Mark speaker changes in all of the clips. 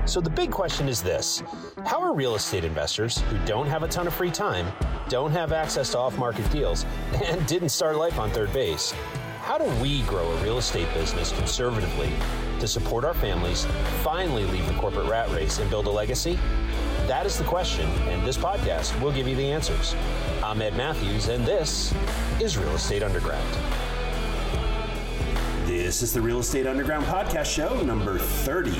Speaker 1: So the big question is this: how are real estate investors who don't have a ton of free time, don't have access to off-market deals, and didn't start life on third base, how do we grow a real estate business conservatively to support our families, finally leave the corporate rat race, and build a legacy? That is the question, and this podcast will give you the answers. I'm Ed Matthews, and this is Real Estate Underground. This is the Real Estate Underground podcast show number 30.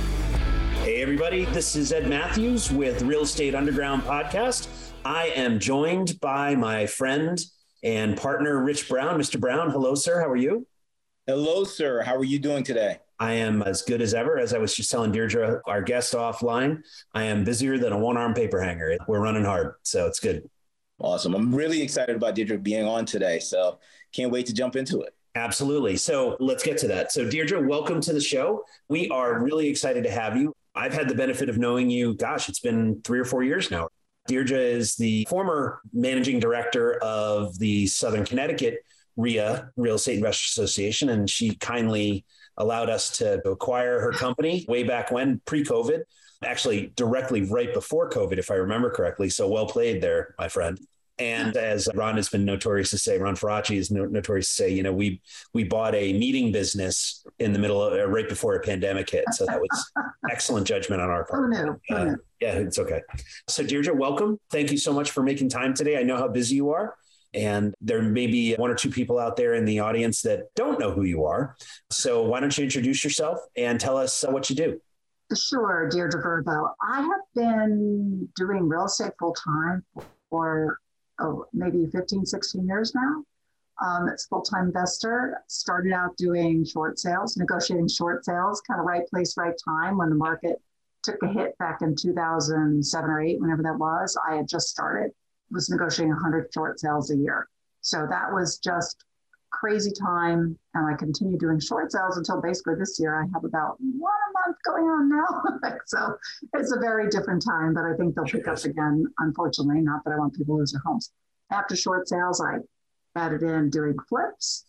Speaker 1: Hey everybody, this is Ed Matthews with Real Estate Underground podcast. I am joined by my friend and partner, Rich Brown. Mr. Brown, hello, sir. How are you?
Speaker 2: Hello, sir. How are you doing today?
Speaker 1: I am as good as ever. As I was just telling Deirdre, our guest offline, I am busier than a one-arm paper hanger. We're running hard, so it's good.
Speaker 2: Awesome. I'm really excited about Deirdre being on today, so can't wait to jump into it.
Speaker 1: Absolutely. So let's get to that. So Deirdre, welcome to the show. We are really excited to have you. I've had the benefit of knowing you, it's been 3 or 4 years now. Deirdre is the former managing director of the Southern Connecticut RIA, Real Estate Investors Association, and she kindly allowed us to acquire her company way back when, pre-COVID, actually directly right before COVID, if I remember correctly. So well played there, my friend. And as Ron has been notorious to say, Ron Faraci is notorious to say, we bought a meeting business in the middle of, right before a pandemic hit. So that was excellent judgment on our part.
Speaker 3: Who knew?
Speaker 1: Yeah, it's okay. So Deirdre, welcome. Thank you so much for making time today. I know how busy you are, and there may be 1 or 2 people out there in the audience that don't know who you are. So why don't you introduce yourself and tell us what you do?
Speaker 3: Sure, Deirdre Verbo. I have been doing real estate full time for maybe 15, 16 years now. It's full-time investor. Started out doing short sales, negotiating short sales, kind of right place, right time when the market took a hit back in 2007 or 8, whenever that was. I had just started, was negotiating 100 short sales a year. So that was just crazy time. And I continued doing short sales until basically this year. I have about 1 a month going on now. So it's a very different time, but I think they'll pick up again, unfortunately. Not that I want people to lose their homes. After short sales, I added in doing flips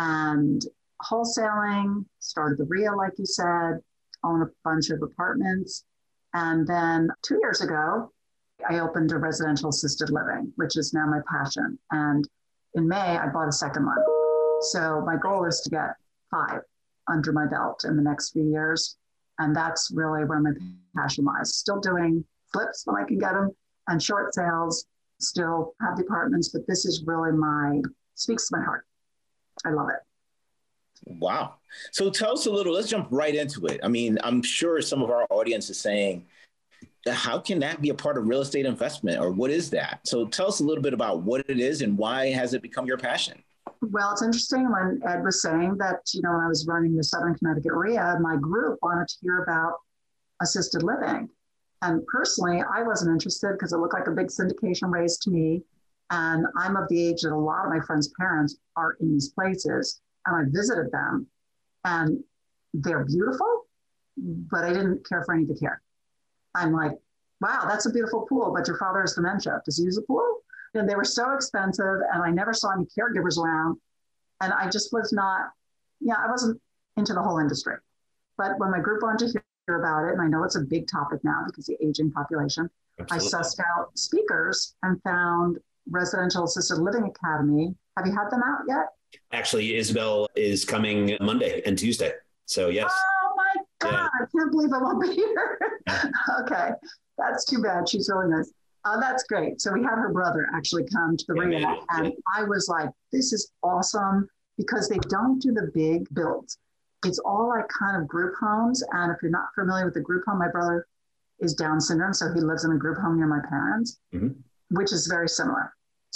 Speaker 3: and wholesaling, started the RIA, like you said, own a bunch of apartments. And then 2 years ago, I opened a residential assisted living, which is now my passion. And in May, I bought a second one. So my goal is to get 5 under my belt in the next few years. And that's really where my passion lies. Still doing flips when I can get them and short sales, still have the apartments, but this is really speaks to my heart. I love it.
Speaker 2: Wow. So tell us a little, let's jump right into it. I mean, I'm sure some of our audience is saying, how can that be a part of real estate investment, or what is that? So tell us a little bit about what it is and why has it become your passion?
Speaker 3: Well, it's interesting when Ed was saying that, when I was running the Southern Connecticut RIA, my group wanted to hear about assisted living. And personally, I wasn't interested because it looked like a big syndication race to me. And I'm of the age that a lot of my friends' parents are in these places. And I visited them and they're beautiful, but I didn't care for any of the care. I'm like, wow, that's a beautiful pool, but your father has dementia. Does he use a pool? And they were so expensive and I never saw any caregivers around. And I just was not, I wasn't into the whole industry. But when my group wanted to hear about it, and I know it's a big topic now because of the aging population, absolutely, I sussed out speakers and found Residential Assisted Living Academy. Have you had them out yet?
Speaker 1: Actually, Isabel is coming Monday and Tuesday. So yes.
Speaker 3: Oh my God, yeah. I can't believe I won't be here. Okay, that's too bad. She's really nice. That's great. So we had her brother actually come to the RIA, and I was like, this is awesome because they don't do the big builds. It's all like kind of group homes. And if you're not familiar with the group home, my brother is Down syndrome. So he lives in a group home near my parents, which is very similar.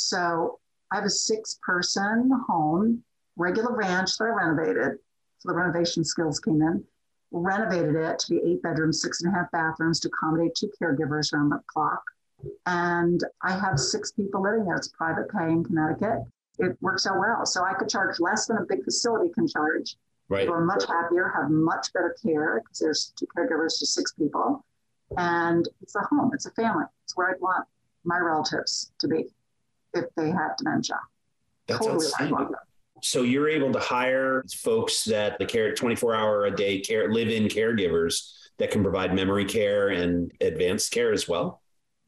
Speaker 3: So I have a 6-person home, regular ranch that I renovated. So the renovation skills came in, renovated it to be 8 bedrooms, 6.5 bathrooms to accommodate 2 caregivers around the clock. And I have 6 people living there. It's private pay in Connecticut. It works out well. So I could charge less than a big facility can charge. Right. People are much happier, have much better care because there's 2 caregivers to 6 people. And it's a home. It's a family. It's where I'd want my relatives to be if they have dementia.
Speaker 1: That's totally outstanding. So you're able to hire folks that the care 24-hour-a-day care live-in caregivers that can provide memory care and advanced care as well?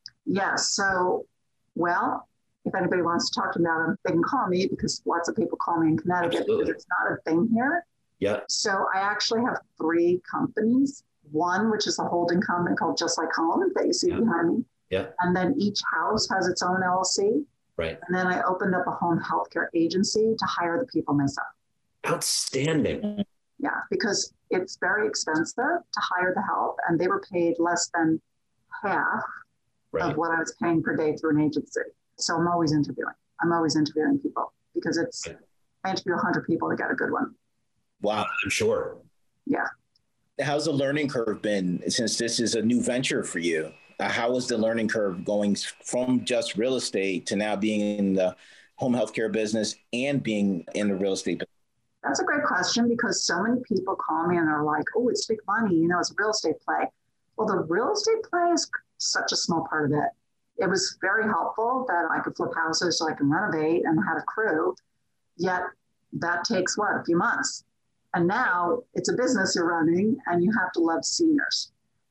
Speaker 3: Yes. So, well, if anybody wants to talk to me about it, they can call me because lots of people call me in Connecticut because it's not a thing here.
Speaker 1: Yeah.
Speaker 3: So I actually have 3 companies. One, which is a holding company called Just Like Home that you see behind me.
Speaker 1: Yeah.
Speaker 3: And then each house has its own LLC.
Speaker 1: Right.
Speaker 3: And then I opened up a home healthcare agency to hire the people myself.
Speaker 1: Outstanding.
Speaker 3: Yeah, because it's very expensive to hire the help, and they were paid less than half of what I was paying per day through an agency. So I'm always interviewing. I'm always interviewing people because I interview 100 people to get a good one.
Speaker 2: Wow.
Speaker 1: I'm sure.
Speaker 3: Yeah.
Speaker 2: How's the learning curve been since this is a new venture for you? How was the learning curve going from just real estate to now being in the home healthcare business and being in the real estate business?
Speaker 3: That's a great question because so many people call me and are like, oh, it's big money, it's a real estate play. Well, the real estate play is such a small part of it. It was very helpful that I could flip houses so I can renovate and had a crew. Yet that takes a few months. And now it's a business you're running and you have to love seniors.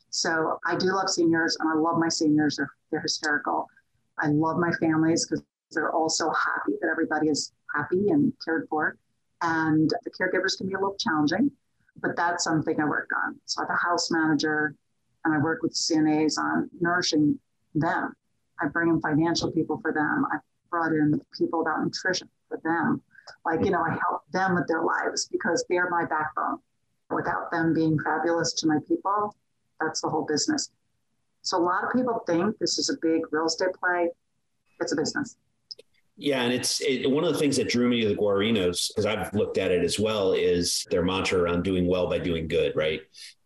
Speaker 3: So I do love seniors and I love my seniors. They're hysterical. I love my families because they're all so happy that everybody is happy and cared for. And the caregivers can be a little challenging, but that's something I work on. So I have a house manager and I work with CNAs on nourishing them. I bring in financial people for them. I brought in people about nutrition for them. I help them with their lives because they're my backbone. Without them being fabulous to my people, that's the whole business. So a lot of people think this is a big real estate play. It's a business.
Speaker 1: Yeah. And one of the things that drew me to the Guarinos, because I've looked at it as well, is their mantra around doing well by doing good. Right.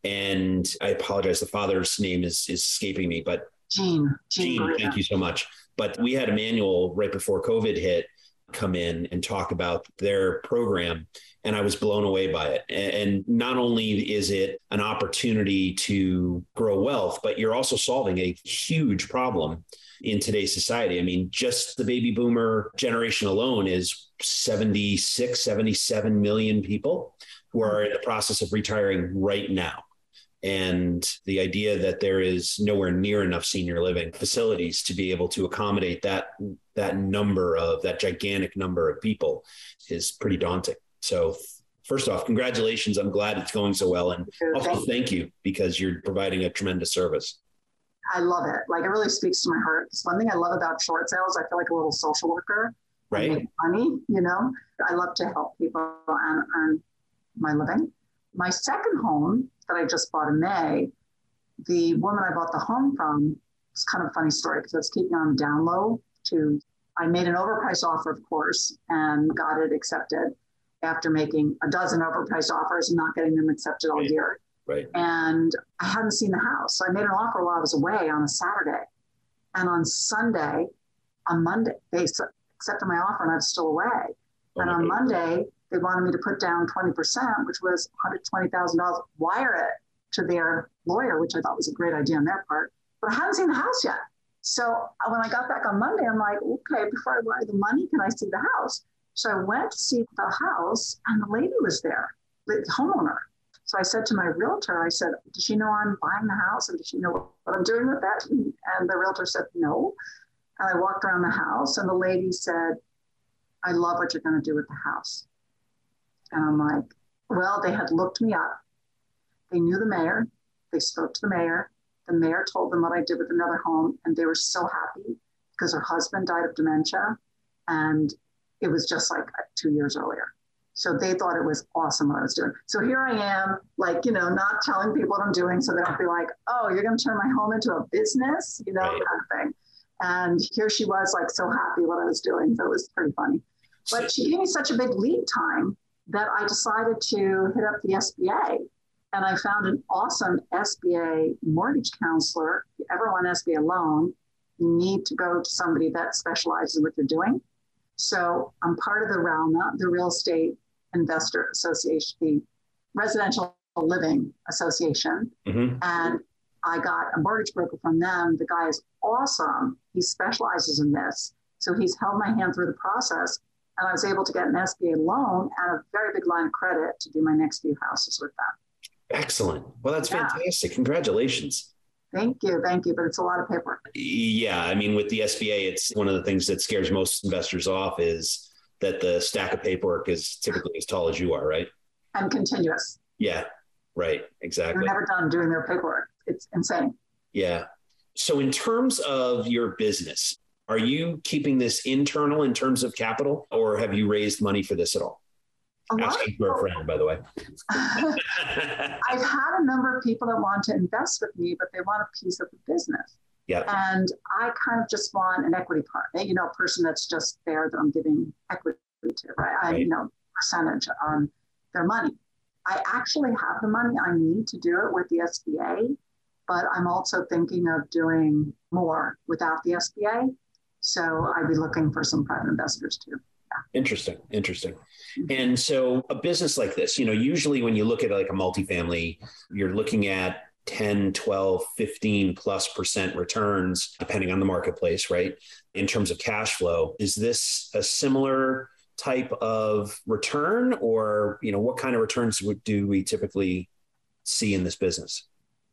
Speaker 1: And I apologize. The father's name is escaping me, but Gene, thank you so much. But we had Emmanuel right before COVID hit come in and talk about their program. And I was blown away by it. And not only is it an opportunity to grow wealth, but you're also solving a huge problem in today's society. I mean, just the baby boomer generation alone is 76, 77 million people who are in the process of retiring right now. And the idea that there is nowhere near enough senior living facilities to be able to accommodate that gigantic number of people is pretty daunting. So first off, congratulations. I'm glad it's going so well. And also thank you because you're providing a tremendous service.
Speaker 3: I love it. It really speaks to my heart. It's one thing I love about short sales. I feel like a little social worker.
Speaker 1: Right.
Speaker 3: I make money, I love to help people and earn my living. My second home that I just bought in May, the woman I bought the home from, it's kind of a funny story because I was keeping on the down low I made an overpriced offer, of course, and got it accepted after making a dozen overpriced offers and not getting them accepted all year.
Speaker 1: Right.
Speaker 3: And I hadn't seen the house. So I made an offer while I was away on a Saturday. And on Monday, they accepted my offer and I was still away. And on Monday, they wanted me to put down 20%, which was $120,000, wire it to their lawyer, which I thought was a great idea on their part. But I hadn't seen the house yet. So when I got back on Monday, I'm like, okay, before I wire the money, can I see the house? So I went to see the house and the lady was there, the homeowner. So I said to my realtor, does she know I'm buying the house? And does she know what I'm doing with that? And the realtor said, no. And I walked around the house and the lady said, I love what you're going to do with the house. And I'm like, well, they had looked me up. They knew the mayor. They spoke to the mayor. The mayor told them what I did with another home. And they were so happy because her husband died of dementia. And it was just 2 years earlier. So they thought it was awesome what I was doing. So here I am, not telling people what I'm doing so they don't be like, oh, you're going to turn my home into a business,
Speaker 1: right.
Speaker 3: kind of thing. And here she was so happy what I was doing. So it was pretty funny. But she gave me such a big lead time that I decided to hit up the SBA. And I found an awesome SBA mortgage counselor. If you ever want an SBA loan, you need to go to somebody that specializes in what you're doing. So I'm part of the RALNA, the Real Estate Investor Association, the Residential Living Association.
Speaker 1: Mm-hmm.
Speaker 3: And I got a mortgage broker from them. The guy is awesome. He specializes in this. So he's held my hand through the process. And I was able to get an SBA loan and a very big line of credit to do my next few houses with them.
Speaker 1: Excellent. Well, that's
Speaker 3: Yeah.
Speaker 1: fantastic. Congratulations.
Speaker 3: Thank you. Thank you. But it's a lot of paperwork.
Speaker 1: Yeah. I mean, with the SBA, it's one of the things that scares most investors off is that the stack of paperwork is typically as tall as you are, right?
Speaker 3: And continuous.
Speaker 1: Yeah. Right.
Speaker 3: They're
Speaker 1: Exactly.
Speaker 3: never done doing their paperwork. It's insane.
Speaker 1: Yeah. So in terms of your business, are you keeping this internal in terms of capital, or have you raised money for this at all?
Speaker 3: A lot of
Speaker 1: Asking for a
Speaker 3: people-
Speaker 1: friend, by the way.
Speaker 3: I've had a number of people that want to invest with me, but they want a piece of the business.
Speaker 1: Yeah.
Speaker 3: And I kind of just want an equity partner, a person that's just there that I'm giving equity to, right?
Speaker 1: Right.
Speaker 3: Percentage on their money. I actually have the money I need to do it with the SBA, but I'm also thinking of doing more without the SBA. So I'd be looking for some private investors too.
Speaker 1: Interesting. And so a business like this, usually when you look at like a multifamily, you're looking at 10, 12, 15+% returns, depending on the marketplace, right? In terms of cash flow. Is this a similar type of return, or, what kind of returns do we typically see in this business?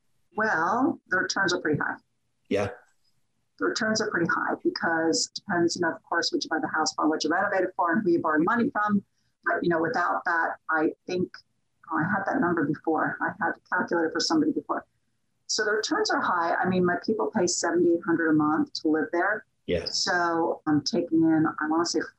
Speaker 3: Well, the returns are pretty high.
Speaker 1: Yeah.
Speaker 3: The returns are pretty high because it depends, of course, what you buy the house for, what you renovate it for, and who you borrow money from. But, without that, I think I had that number before. I had to calculate it for somebody before. So the returns are high. I mean, my people pay $7,800 a month to live there.
Speaker 1: Yeah.
Speaker 3: So I'm taking in, I want to say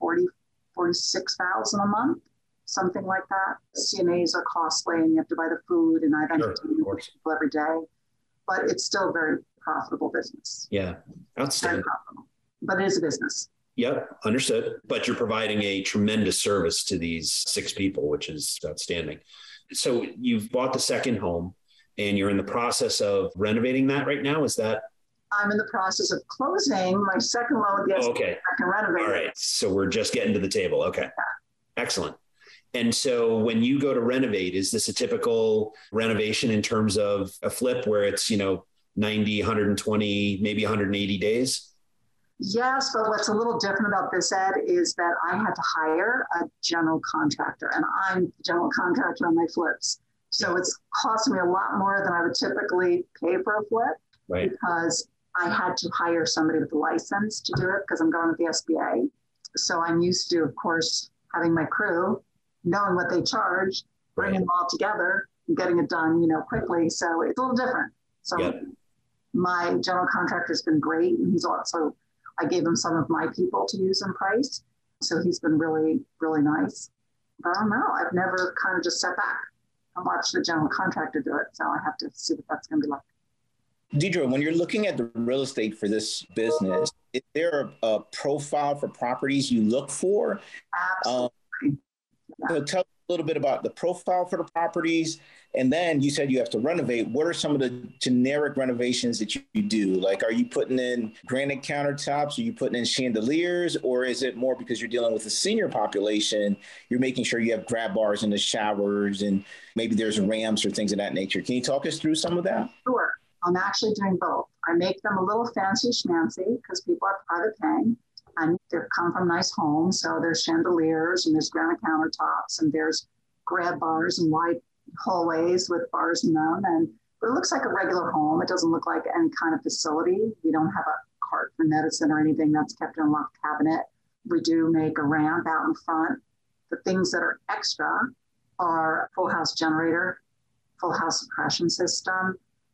Speaker 3: 46,000 a month, something like that. CNAs are costly, and you have to buy the food, and I've entertained people every day. But it's still a very profitable business.
Speaker 1: Yeah. Outstanding.
Speaker 3: Very profitable. But it is a business.
Speaker 1: Yep. Understood. But you're providing a tremendous service to these 6 people, which is outstanding. So you've bought the second home and you're in the process of renovating that right now. Is that?
Speaker 3: I'm in the process of closing my second loan with the SBA.
Speaker 1: Okay.
Speaker 3: I can renovate.
Speaker 1: All right. So we're just getting to the table. Okay.
Speaker 3: Yeah.
Speaker 1: Excellent. And so when you go to renovate, is this a typical renovation in terms of a flip where it's, 90, 120, maybe 180 days?
Speaker 3: Yes, but what's a little different about this, Ed, is that I had to hire a general contractor, and I'm the general contractor on my flips. So it's costing me a lot more than I would typically pay for a flip,
Speaker 1: right?
Speaker 3: Because I had to hire somebody with a license to do it because I'm going with the SBA. So I'm used to, of course, having my crew, knowing what they charge, bringing them all together, and getting it done, quickly. So it's a little different. So my general contractor has been great, and he's also, I gave him some of my people to use in price. So he's been really, really nice. But I don't know. I've never kind of just sat back and watched the general contractor do it. So I have to see what that's going to be like.
Speaker 2: Deidre, when you're looking at the real estate for this business, is there a profile for properties you look for?
Speaker 3: Absolutely.
Speaker 2: So tell us a little bit about the profile for the properties. And then you said you have to renovate. What are some of the generic renovations that you do? Like, are you putting in granite countertops? Are you putting in chandeliers? Or is it more because you're dealing with a senior population, you're making sure you have grab bars in the showers and maybe there's ramps or things of that nature? Can you talk us through some of that?
Speaker 3: Sure. I'm actually doing both. I make them a little fancy schmancy because people are private paying. And they come from nice homes. So there's chandeliers and there's granite countertops and there's grab bars and wide hallways with bars in them. And it looks like a regular home. It doesn't look like any kind of facility. We don't have a cart for medicine or anything that's kept in a locked cabinet. We do make a ramp out in front. The things that are extra are full house generator, full house suppression system,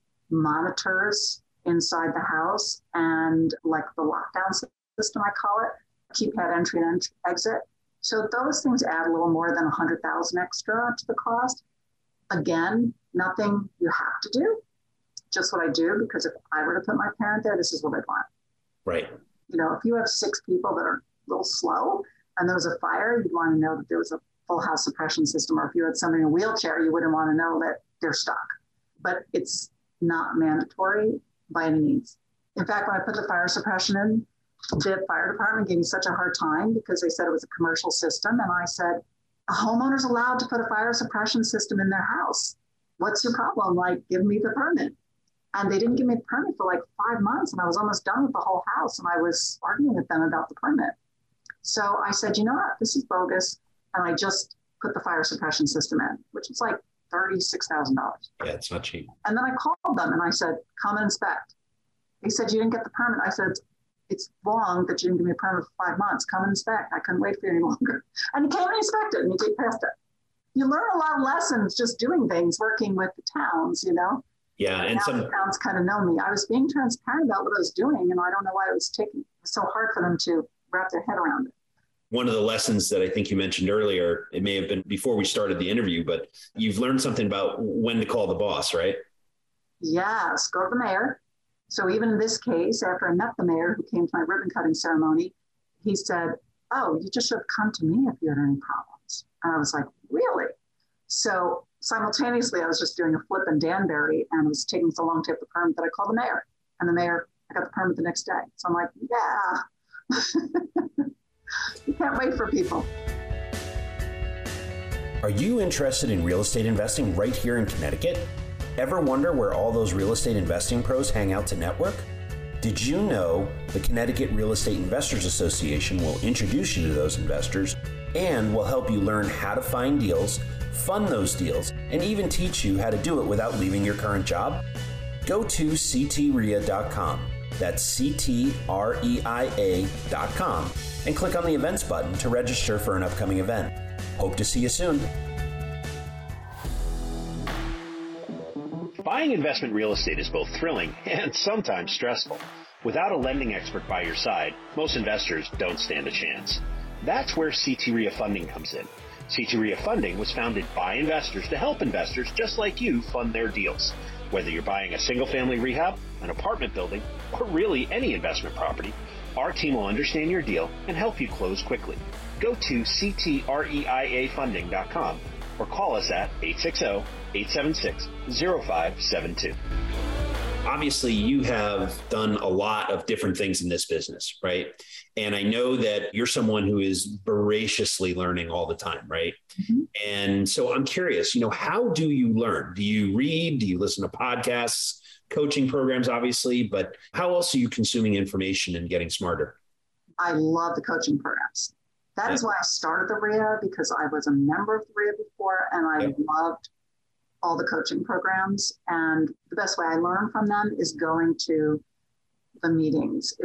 Speaker 3: monitors inside the house, and like the lockdown system, I call it, keypad entry and exit. So those things add a little more than 100,000 extra to the cost. Again, nothing you have to do, just what I do, because if I were to put my parent there, this is what I'd want.
Speaker 1: Right.
Speaker 3: If you have 6 people that are a little slow and there was a fire, you'd want to know that there was a full house suppression system. Or if you had somebody in a wheelchair, you wouldn't want to know that they're stuck. But it's not mandatory by any means. In fact, when I put the fire suppression in, the fire department gave me such a hard time because they said it was a commercial system. And I said, a homeowner's allowed to put a fire suppression system in their house. What's your problem? Like, give me the permit. And they didn't give me the permit for like 5 months. And I was almost done with the whole house. And I was arguing with them about the permit. So I said, you know what? This is bogus. And I just put the fire suppression system in, which is like $36,000.
Speaker 1: Yeah, it's not cheap.
Speaker 3: And then I called them and I said, come and inspect. He said, you didn't get the permit. I said, it's wrong that you didn't give me a permit for 5 months. Come and inspect. I couldn't wait for you any longer. And he came and inspected and he did pass it. You learn a lot of lessons just doing things, working with the towns, you know?
Speaker 1: Yeah. And some
Speaker 3: towns kind of know me. I was being transparent about what I was doing, and I don't know why it was so hard for them to wrap their head around it.
Speaker 1: One of the lessons that I think you mentioned earlier, it may have been before we started the interview, but you've learned something about when to call the boss, right?
Speaker 3: Yes, go to the mayor. So even in this case, after I met the mayor who came to my ribbon cutting ceremony, he said, oh, you just should have come to me if you had any problems. And I was like, really? So simultaneously, I was just doing a flip in Danbury and it was taking so long to get the permit that I called the mayor. And the mayor, I got the permit the next day. So I'm like, yeah. You can't wait for people.
Speaker 1: Are you interested in real estate investing right here in Connecticut? Ever wonder where all those real estate investing pros hang out to network? Did you know the Connecticut Real Estate Investors Association will introduce you to those investors and will help you learn how to find deals, fund those deals, and even teach you how to do it without leaving your current job? Go to ctrea.com. That's ctreia.com and click on the events button to register for an upcoming event. Hope to see you soon.
Speaker 4: Buying investment real estate is both thrilling and sometimes stressful. Without a lending expert by your side, most investors don't stand a chance. That's where CT-REIA Funding comes in. CT-REIA Funding was founded by investors to help investors just like you fund their deals. Whether you're buying a single-family rehab, an apartment building, or really any investment property, our team will understand your deal and help you close quickly. Go to ctreiafunding.com or call us at 860-876-0572.
Speaker 1: Obviously, you have done a lot of different things in this business, right? And I know that you're someone who is voraciously learning all the time, right? Mm-hmm. And so I'm curious, how do you learn? Do you read? Do you listen to podcasts, coaching programs, obviously, but how else are you consuming information and getting smarter?
Speaker 3: I love the coaching programs. That is why I started the REIA, because I was a member of the REIA before and I loved all the coaching programs. And the best way I learn from them is going to the meetings,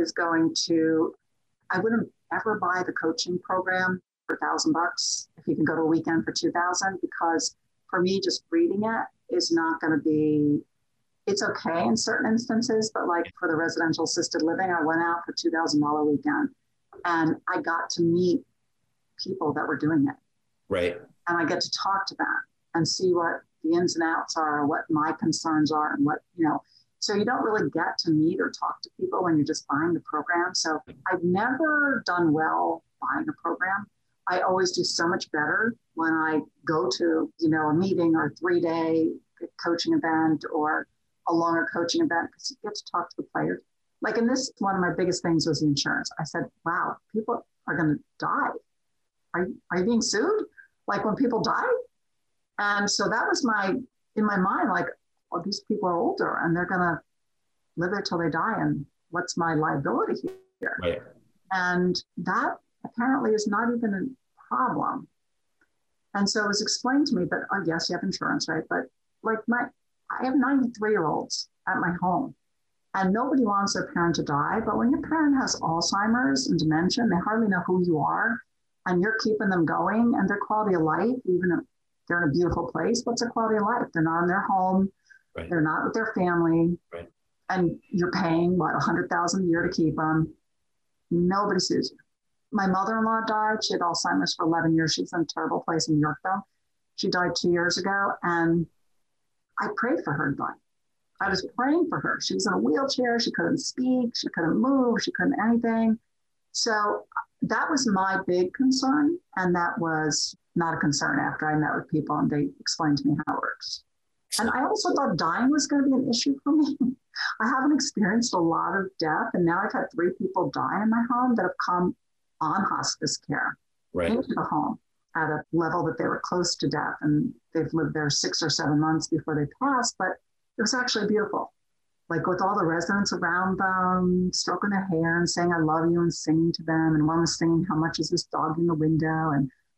Speaker 3: I wouldn't ever buy the coaching program for $1,000 if you can go to a weekend for $2,000, because for me, just reading it is not going to be, it's okay in certain instances, but like for the residential assisted living, I went out for $2,000 weekend and I got to meet people that were doing it.
Speaker 1: Right.
Speaker 3: And I get to talk to them and see what the ins and outs are, what my concerns are, and what, so you don't really get to meet or talk to people when you're just buying the program. So I've never done well buying a program. I always do so much better when I go to, a meeting or a 3-day coaching event or a longer coaching event, because you get to talk to the players. Like in this, one of my biggest things was the insurance. I said, wow, people are going to die. Are you being sued? Like when people die? And so that was in my mind, like, well, these people are older and they're going to live there till they die. And what's my liability here?
Speaker 1: Right.
Speaker 3: And that apparently is not even a problem. And so it was explained to me, but yes, you have insurance, right? But like I have 93-year-olds at my home and nobody wants their parent to die. But when your parent has Alzheimer's and dementia, and they hardly know who you are and you're keeping them going and their quality of life, even if they're in a beautiful place, what's their quality of life? They're not in their home. Right. They're not with their family.
Speaker 1: Right. And
Speaker 3: you're paying, $100,000 a year to keep them. Nobody sues you. My mother-in-law died. She had Alzheimer's for 11 years. She's in a terrible place in Yorkville. She died 2 years ago. And I prayed for her to die. I was praying for her. She was in a wheelchair. She couldn't speak. She couldn't move. She couldn't anything. So that was my big concern. And that was not a concern after I met with people and they explained to me how it works. And I also thought dying was going to be an issue for me. I haven't experienced a lot of death. And now I've had 3 people die in my home that have come on hospice care into the home at a level that they were close to death. And they've lived there 6 or 7 months before they passed. But it was actually beautiful. Like with all the residents around them, stroking their hair and saying, I love you, and singing to them. And one was singing, how much is this dog in the window? And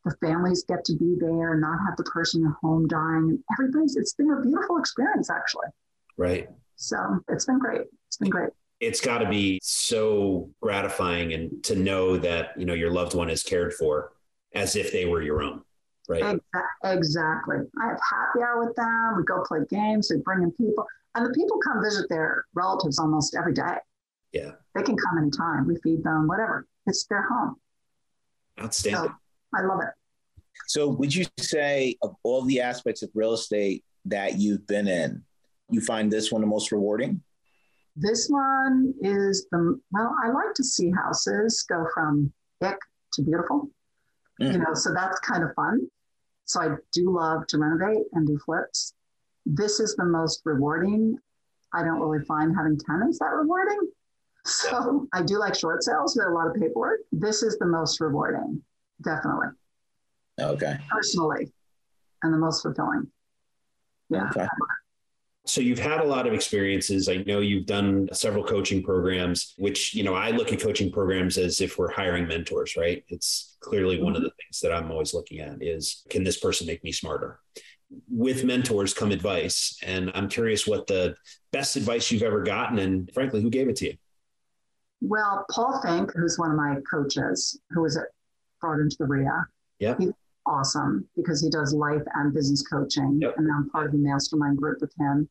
Speaker 3: The families get to be there and not have the person at home dying. It's been a beautiful experience, actually.
Speaker 1: Right.
Speaker 3: So it's been great. It's been great.
Speaker 1: It's got to be so gratifying and to know that, your loved one is cared for as if they were your own. Right.
Speaker 3: Exactly. I have happy hour with them. We go play games. We bring in people. And the people come visit their relatives almost every day.
Speaker 1: Yeah.
Speaker 3: They can come anytime. We feed them, whatever. It's their home.
Speaker 1: Outstanding.
Speaker 3: So I love it.
Speaker 2: So would you say of all the aspects of real estate that you've been in, you find this one the most rewarding?
Speaker 3: This one is I like to see houses go from ick to beautiful, so that's kind of fun. So I do love to renovate and do flips. This is the most rewarding. I don't really find having tenants that rewarding. So I do like short sales with a lot of paperwork. This is the most rewarding, definitely.
Speaker 2: Okay.
Speaker 3: Personally, and the most fulfilling. Yeah.
Speaker 2: Okay.
Speaker 1: So you've had a lot of experiences. I know you've done several coaching programs, which, I look at coaching programs as if we're hiring mentors, right? It's clearly one of the things that I'm always looking at is, can this person make me smarter? With mentors come advice. And I'm curious what the best advice you've ever gotten and frankly, who gave it to you?
Speaker 3: Well, Paul Fink, who's one of my coaches, who was brought into the RIA.
Speaker 1: Yeah.
Speaker 3: He's awesome because he does life and business coaching.
Speaker 1: Yep.
Speaker 3: And I'm part of the mastermind group with him.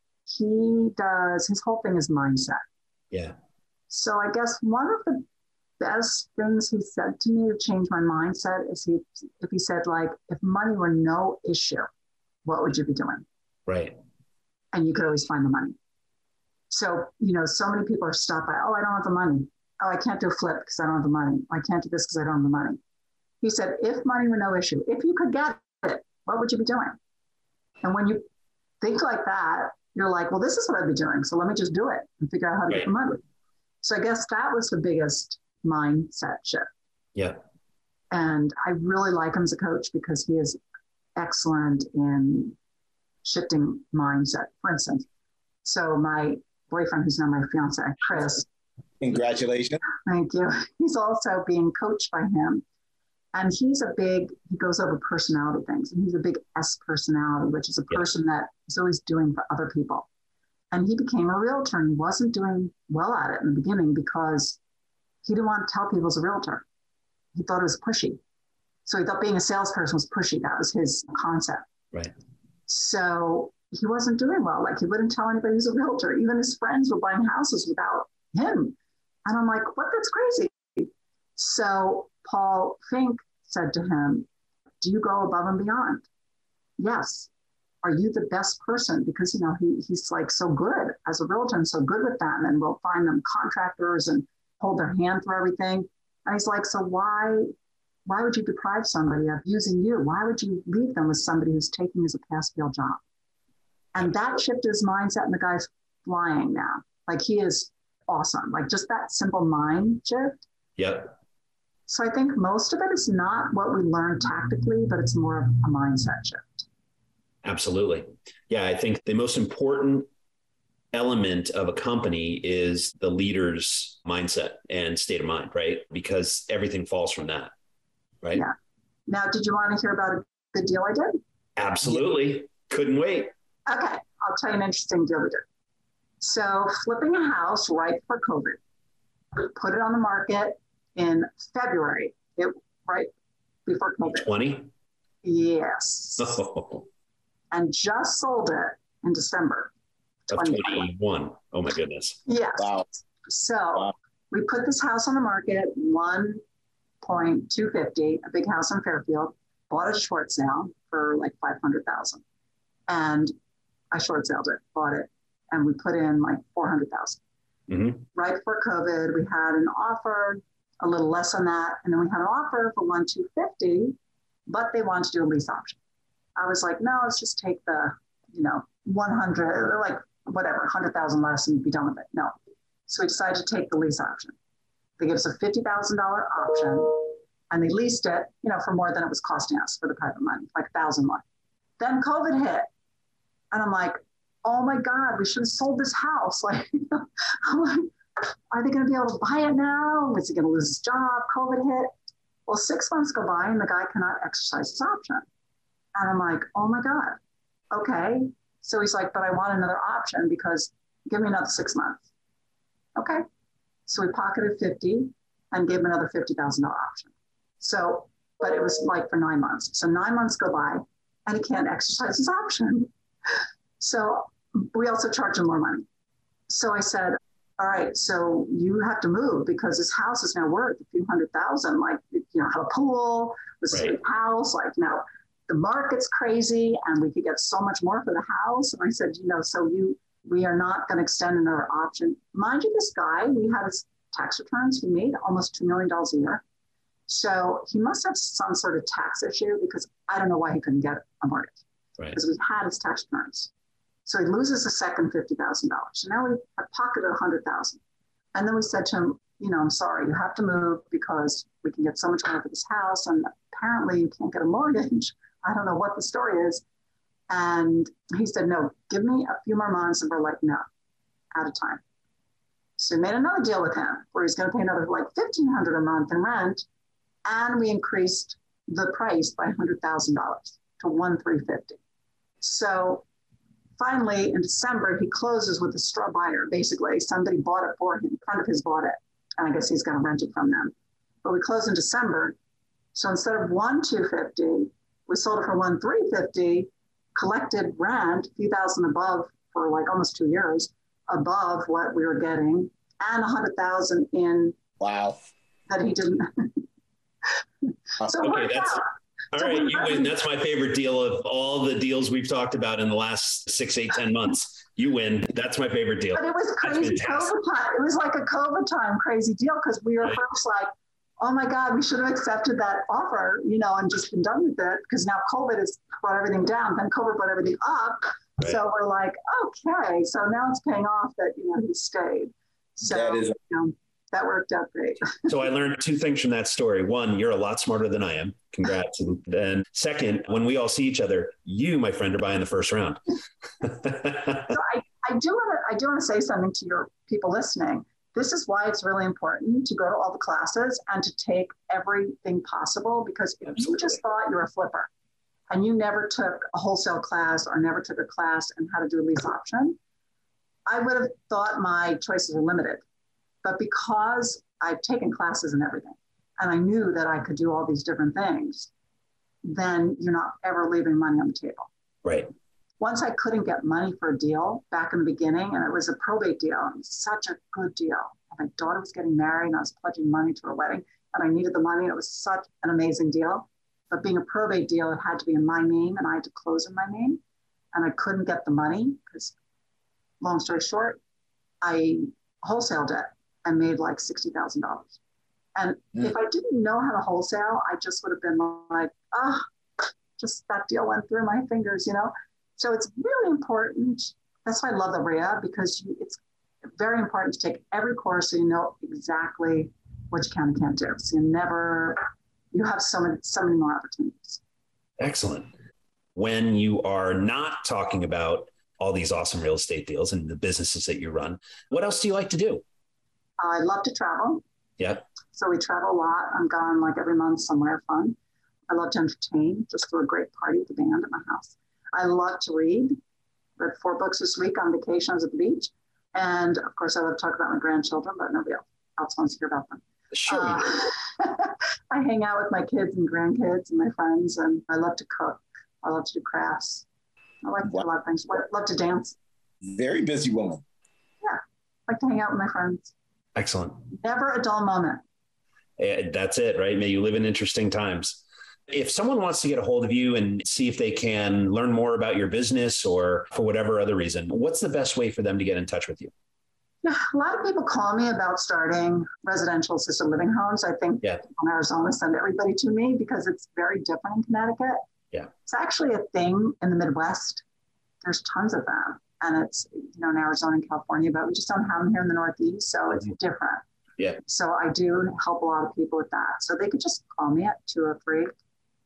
Speaker 3: His whole thing is mindset.
Speaker 1: Yeah.
Speaker 3: So I guess one of the best things he said to me to change my mindset is if he said, like, if money were no issue, what would you be doing?
Speaker 1: Right.
Speaker 3: And you could always find the money. So, so many people are stopped by, oh, I don't have the money. Oh, I can't do a flip because I don't have the money. I can't do this because I don't have the money. He said, if money were no issue, if you could get it, what would you be doing? And when you think like that, you're like, well, this is what I'd be doing. So let me just do it and figure out how to get the money. So I guess that was the biggest mindset shift.
Speaker 1: Yeah.
Speaker 3: And I really like him as a coach because he is excellent in shifting mindset. For instance, so my boyfriend, who's now my fiance, Chris.
Speaker 2: Congratulations.
Speaker 3: Thank you. He's also being coached by him. And he goes over personality things. And he's a big S personality, which is a person that is always doing for other people. And he became a realtor and he wasn't doing well at it in the beginning because he didn't want to tell people he's a realtor. He thought it was pushy. So he thought being a salesperson was pushy. That was his concept.
Speaker 1: Right.
Speaker 3: So he wasn't doing well. Like he wouldn't tell anybody he's a realtor. Even his friends were buying houses without him. And I'm like, what? That's crazy. So Paul Fink said to him, do you go above and beyond? Yes. Are you the best person? Because, he's like so good as a realtor and so good with them. And we'll find them contractors and hold their hand through everything. And he's like, so why would you deprive somebody of using you? Why would you leave them with somebody who's taking as a pass-fail job? And that shifted his mindset, and the guy's flying now. Like he is awesome. Like just that simple mind shift.
Speaker 1: Yep.
Speaker 3: So I think most of it is not what we learn tactically, but it's more of a mindset shift.
Speaker 1: Absolutely. Yeah. I think the most important element of a company is the leader's mindset and state of mind, right? Because everything falls from that, right?
Speaker 3: Yeah. Now, did you want to hear about a good deal I did?
Speaker 1: Absolutely. Couldn't wait.
Speaker 3: Okay. I'll tell you an interesting deal we did. So flipping a house right before COVID, we put it on the market in February, right before COVID.
Speaker 1: 20?
Speaker 3: Yes.
Speaker 1: Oh.
Speaker 3: And just sold it in December.
Speaker 1: Of 21. Oh my goodness.
Speaker 3: Yes.
Speaker 2: Wow.
Speaker 3: So we put this house on the market at 1.250, a big house in Fairfield, bought a short sale for like $500,000. And I short sold it, bought it, and we put in like $400,000.
Speaker 1: Mm-hmm.
Speaker 3: Right before COVID, we had an offer, a little less than that. And then we had an offer for 1.250, but they wanted to do a lease option. I was like, no, let's just take the, 100, like whatever, 100,000 less and be done with it. No. So we decided to take the lease option. They gave us a $50,000 option and they leased it, for more than it was costing us for the private money, like $1,000 more. Then COVID hit. And I'm like, oh my God, we should have sold this house. Like, I'm like, are they going to be able to buy it now? Is he going to lose his job? COVID hit. Well, 6 months go by and the guy cannot exercise his option. And I'm like, oh my God. Okay. So he's like, but I want another option because give me another 6 months. Okay. So we pocketed 50 and gave him another $50,000 option. So, but it was like for 9 months. So 9 months go by and he can't exercise his option. So we also charge him more money. So I said, all right, so you have to move because this house is now worth a few $100,000. Like, have a pool, this is a big house. Like, the market's crazy and we could get so much more for the house. And I said, we are not going to extend another option. Mind you, this guy, we had his tax returns. He made almost $2 million a year. So he must have some sort of tax issue because I don't know why he couldn't get a mortgage.
Speaker 1: Right.
Speaker 3: Because we had his tax returns. So he loses a second $50,000. So now we have pocketed $100,000. And then we said to him, I'm sorry, you have to move because we can get so much more for this house. And apparently you can't get a mortgage. I don't know what the story is. And he said, no, give me a few more months. And we're like, no, out of time. So we made another deal with him where he's going to pay another like $1,500 a month in rent. And we increased the price by $100,000 to $1,350. So finally, in December, he closes with a straw buyer. Basically, somebody bought it for him. A friend of his bought it. And I guess he's going to rent it from them. But we closed in December. So instead of $1,250, we sold it for $1,350, collected rent, a few thousand above for like almost 2 years, above what we were getting, and $100,000 in.
Speaker 2: Wow.
Speaker 3: That he didn't. So
Speaker 1: okay, that's all right. You win. That's my favorite deal of all the deals we've talked about in the last 6, 8, 10 months. You win. That's my favorite deal.
Speaker 3: But it was crazy COVID time. It was like a COVID time crazy deal because we were first like, oh my God, we should have accepted that offer, and just been done with it because now COVID has brought everything down. Then COVID brought everything up. Right. So we're like, okay, so now it's paying off that, he stayed. So
Speaker 2: that is
Speaker 3: that worked out great.
Speaker 1: So I learned 2 things from that story. One, you're a lot smarter than I am. Congrats. And second, when we all see each other, you, my friend, are buying the first round.
Speaker 3: So I do want to say something to your people listening. This is why it's really important to go to all the classes and to take everything possible, because if you just thought you're a flipper and you never took a wholesale class or never took a class on how to do a lease option, I would have thought my choices were limited. But because I've taken classes and everything, and I knew that I could do all these different things, then you're not ever leaving money on the table.
Speaker 1: Right.
Speaker 3: Once I couldn't get money for a deal back in the beginning, and it was a probate deal, and it was such a good deal. My daughter was getting married, and I was pledging money to her wedding, and I needed the money, and it was such an amazing deal. But being a probate deal, it had to be in my name, and I had to close in my name, and I couldn't get the money because, long story short, I wholesaled it and made like $60,000. And if I didn't know how to wholesale, I just would have been like, just that deal went through my fingers, So it's really important. That's why I love the RIA, because it's very important to take every course so you know exactly what you can and can't do. So you have so many more opportunities.
Speaker 1: Excellent. When you are not talking about all these awesome real estate deals and the businesses that you run, what else do you like to do?
Speaker 3: I love to travel.
Speaker 1: Yeah.
Speaker 3: So we travel a lot. I'm gone like every month somewhere fun. I love to entertain, just throw a great party with the band at my house. I love to read. Read 4 books this week on vacations at the beach. And of course, I love to talk about my grandchildren, but nobody else wants to hear about them.
Speaker 1: Sure.
Speaker 3: I hang out with my kids and grandkids and my friends, and I love to cook. I love to do crafts. I like to do a lot of things. I love to dance.
Speaker 2: Very busy woman.
Speaker 3: Yeah. I like to hang out with my friends.
Speaker 1: Excellent.
Speaker 3: Never a dull moment.
Speaker 1: That's it, right? May you live in interesting times. If someone wants to get a hold of you and see if they can learn more about your business or for whatever other reason, what's the best way for them to get in touch with you?
Speaker 3: Yeah, a lot of people call me about starting residential assisted living homes. I think in Arizona send everybody to me because it's very different in Connecticut.
Speaker 1: Yeah.
Speaker 3: It's actually a thing in the Midwest. There's tons of them. And it's, in Arizona and California, but we just don't have them here in the Northeast. So it's different.
Speaker 1: Yeah.
Speaker 3: So I do help a lot of people with that. So they could just call me at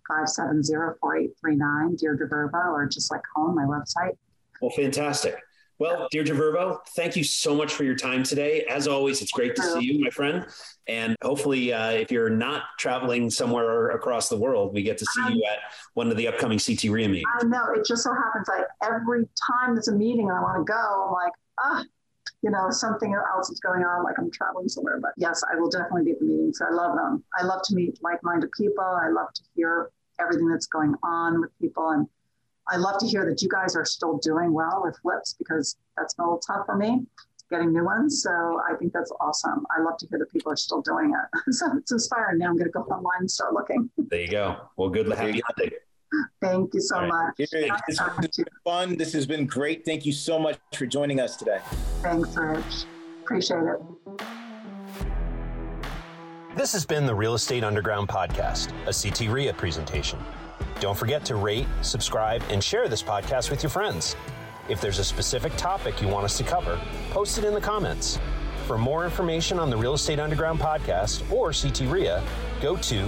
Speaker 3: 203-570-4839, Deirdre Verba, or just like home, my website.
Speaker 1: Well, fantastic. Well, Deirdre Verbo, thank you so much for your time today. As always, it's great to see you, my friend. And hopefully, if you're not traveling somewhere across the world, we get to see you at one of the upcoming CT-REIA meetings.
Speaker 3: I know. It just so happens like every time there's a meeting and I want to go, I'm like, something else is going on, like I'm traveling somewhere. But yes, I will definitely be at the meetings. I love them. I love to meet like-minded people. I love to hear everything that's going on with people. And I love to hear that you guys are still doing well with flips, because that's been a little tough for me, getting new ones. So I think that's awesome. I love to hear that people are still doing it. So it's inspiring. Now I'm going to go online and start looking.
Speaker 1: There you go. Well, good luck.
Speaker 3: Thank you so much.
Speaker 2: This has been fun. This has been great. Thank you so much for joining us today.
Speaker 3: Thanks, Rich. Appreciate it.
Speaker 5: This has been the Real Estate Underground Podcast, a CT-REIA presentation. Don't forget to rate, subscribe, and share this podcast with your friends. If there's a specific topic you want us to cover, post it in the comments. For more information on the Real Estate Underground Podcast or CT-REIA, go to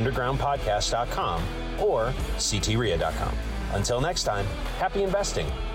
Speaker 5: realestateundergroundpodcast.com or ctrea.com. Until next time, happy investing.